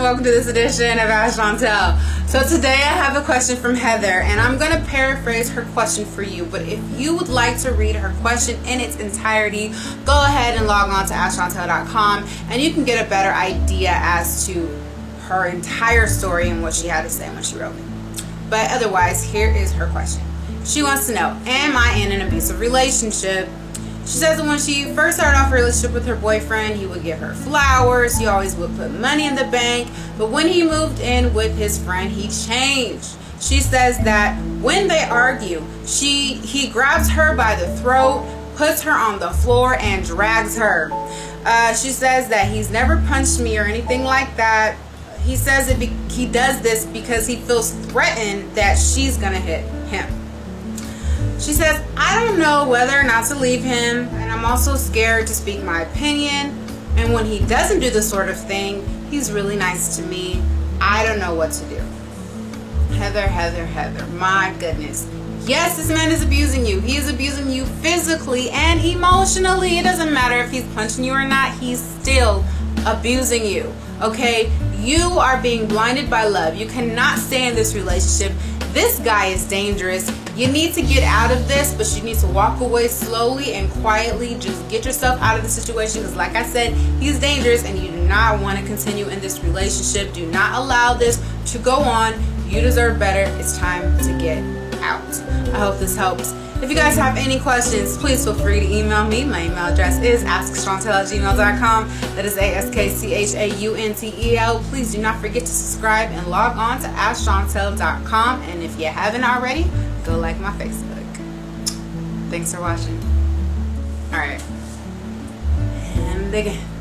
welcome to this edition of Ask Chantel. So today I have a question from Heather, and I'm going to paraphrase her question for you. But if you would like to read her question in its entirety, go ahead and log on to AskChantel.com, and you can get a better idea as to her entire story and what she had to say when she wrote it. But otherwise, here is her question. She wants to know, am I in an abusive relationship? She says that when she first started off her relationship with her boyfriend, he would give her flowers, he always would put money in the bank, but when he moved in with his friend, he changed. She says that when they argue, he grabs her by the throat, puts her on the floor, and drags her. She says that he's never punched me or anything like that. He says that he does this because he feels threatened that she's gonna hit him. She says, I don't know whether or not to leave him, and I'm also scared to speak my opinion, and when he doesn't do this sort of thing, he's really nice to me. I don't know what to do. Heather, my goodness. Yes, this man is abusing you. He is abusing you physically and emotionally. It doesn't matter if he's punching you or not, he's still abusing you, okay? You are being blinded by love. You cannot stay in this relationship. This guy is dangerous. You need to get out of this, but you need to walk away slowly and quietly. Just get yourself out of the situation because, like I said, he's dangerous and you do not want to continue in this relationship. Do not allow this to go on. You deserve better. It's time to get out. I hope this helps. If you guys have any questions, please feel free to email me. My email address is askchantel@gmail.com. That is AskChantel. Please do not forget to subscribe and log on to AskChantel.com. And if you haven't already, go like my Facebook. Thanks for watching. Alright. And again.